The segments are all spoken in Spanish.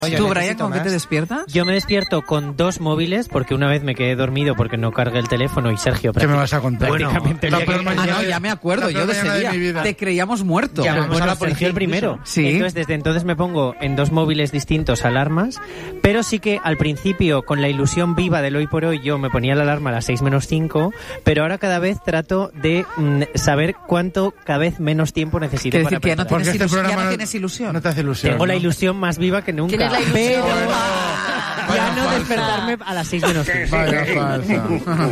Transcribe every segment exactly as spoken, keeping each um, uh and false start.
Oye, ¿Tú, Brian, con qué te despiertas? Yo me despierto con dos móviles, porque una vez me quedé dormido porque no cargué el teléfono y Sergio... ¿Qué me vas a contar? Prácticamente... Bueno, que... Ah, no, ya me acuerdo, yo de ese día. Te creíamos muerto. Ya, bueno, a la policía el primero. Sí. Entonces, desde entonces me pongo en dos móviles distintos alarmas, pero sí que al principio, con la ilusión viva del hoy por hoy, yo me ponía la alarma a las seis menos cinco, pero ahora cada vez trato de mm, saber cuánto, cada vez menos tiempo necesito Quiere para decir que ya no tienes, Porque este ilusión, ya programa no no- tienes ilusión. No te hace ilusión. Tengo ¿no? la ilusión más viva que nunca. Tienes la ilusión. Pero Ah, ya vaya no falsa. despertarme a las seis menos cinco. Vaya falsa.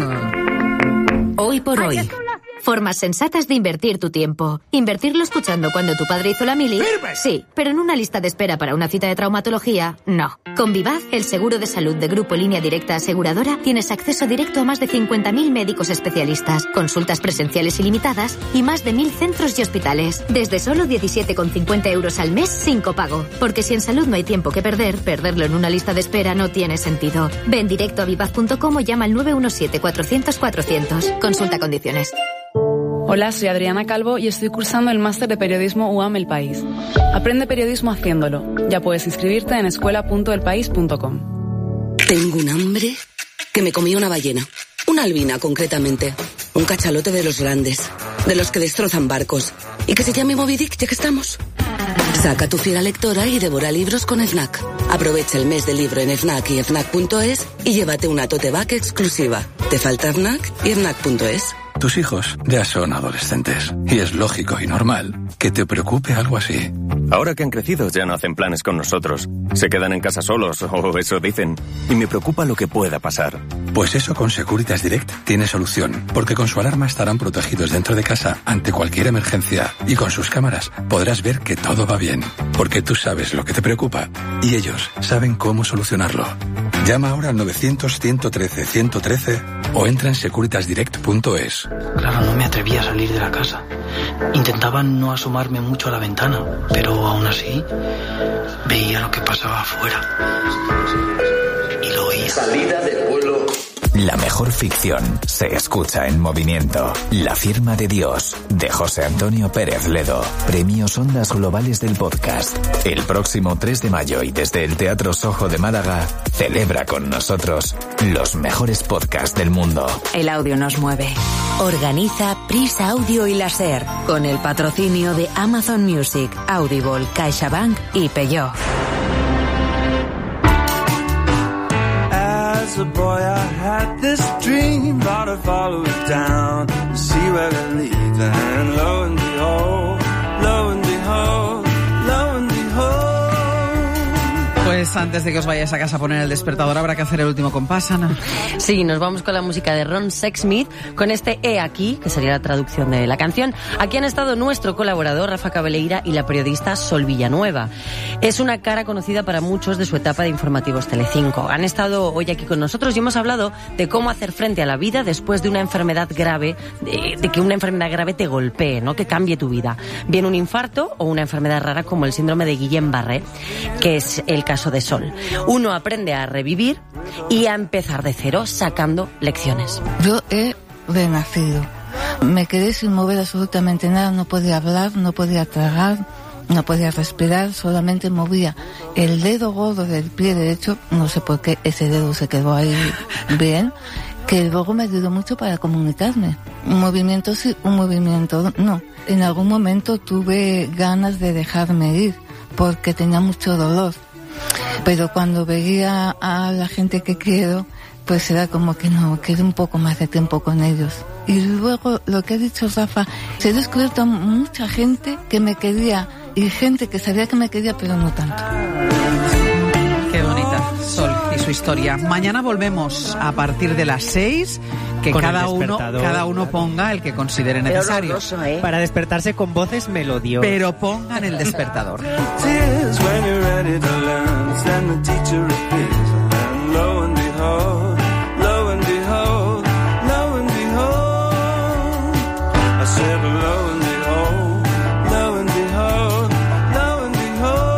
Hoy por hoy. Formas sensatas de invertir tu tiempo. ¿Invertirlo escuchando cuando tu padre hizo la mili? Sí, pero en una lista de espera para una cita de traumatología, no. Con Vivaz, el seguro de salud de Grupo Línea Directa Aseguradora, tienes acceso directo a más de cincuenta mil médicos especialistas, consultas presenciales ilimitadas y más de mil centros y hospitales. Desde solo diecisiete con cincuenta euros al mes sin copago. Porque si en salud no hay tiempo que perder, perderlo en una lista de espera no tiene sentido. Ven directo a vivaz punto com o llama al nueve uno siete cuatrocientos cuatrocientos. Consulta condiciones. Hola, soy Adriana Calvo y estoy cursando el máster de periodismo U A M El País. Aprende periodismo haciéndolo. Ya puedes inscribirte en escuela punto el país punto com. Tengo un hambre que me comí una ballena. Una albina, concretamente. Un cachalote de los grandes. De los que destrozan barcos. Y que se llame Moby Dick, ya que estamos. Saca tu fiera lectora y devora libros con FNAC. Aprovecha el mes del libro en FNAC y FNAC punto es y llévate una tote bag exclusiva. Te falta FNAC y FNAC punto es. Tus hijos ya son adolescentes y es lógico y normal que te preocupe algo así. Ahora que han crecido ya no hacen planes con nosotros. Se quedan en casa solos, o eso dicen. Y me preocupa lo que pueda pasar. Pues eso con Securitas Direct tiene solución, porque con su alarma estarán protegidos dentro de casa ante cualquier emergencia y con sus cámaras podrás ver que todo va bien, porque tú sabes lo que te preocupa y ellos saben cómo solucionarlo. Llama ahora al novecientos, ciento trece, ciento trece o entra en securitas direct punto es. Claro, no me atrevía a salir de la casa. Intentaba no asomarme mucho a la ventana, pero aún así veía lo que pasaba afuera. Y lo oía. Salida del pueblo. La mejor ficción se escucha en movimiento. La firma de Dios, de José Antonio Pérez Ledo. Premios Ondas Globales del Podcast. El próximo tres de mayo y desde el Teatro Soho de Málaga, celebra con nosotros los mejores podcasts del mundo. El audio nos mueve. Organiza Prisa Audio y Láser, con el patrocinio de Amazon Music, Audible, CaixaBank y Peugeot. As a boy I had this dream, thought I'd follow it down to see where it leads, and lo and behold, lo and behold, lo and behold. Pues antes de que os vayáis a casa a poner el despertador habrá que hacer el último compás, Ana. Sí, nos vamos con la música de Ron Sexsmith, con este He aquí, que sería la traducción de la canción. Aquí han estado nuestro colaborador Rafa Cabeleira y la periodista Sol Villanueva. Es una cara conocida para muchos de su etapa de informativos Telecinco. Han estado hoy aquí con nosotros y hemos hablado de cómo hacer frente a la vida después de una enfermedad grave, de, de que una enfermedad grave te golpee, ¿no? Que cambie tu vida. Bien un infarto o una enfermedad rara como el síndrome de Guillain-Barré, que es el caso de Sol. Uno aprende a revivir y a empezar de cero sacando lecciones. Yo he renacido. Me quedé sin mover absolutamente nada, no podía hablar, no podía tragar, no podía respirar, solamente movía el dedo gordo del pie derecho, no sé por qué ese dedo se quedó ahí bien, que luego me ayudó mucho para comunicarme. Un movimiento sí, un movimiento no. En algún momento tuve ganas de dejarme ir, porque tenía mucho dolor. Pero cuando veía a la gente que quiero, pues era como que no, quiero un poco más de tiempo con ellos. Y luego, lo que ha dicho Rafa, se he descubierto mucha gente que me quería y gente que sabía que me quería, pero no tanto. Qué bonita, Sol y su historia. Mañana volvemos a partir de las seis, que Con cada el uno, despertador. cada uno ponga el que considere necesario. horroroso, ¿eh? Para despertarse con voces melodiosas. Pero pongan el despertador. Tears when you're ready to learn, then the teacher appears, and lo and behold, lo and behold, lo and behold. I said lo and behold, lo and behold, lo and behold.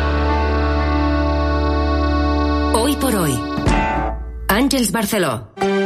Hoy por hoy. Àngels Barceló.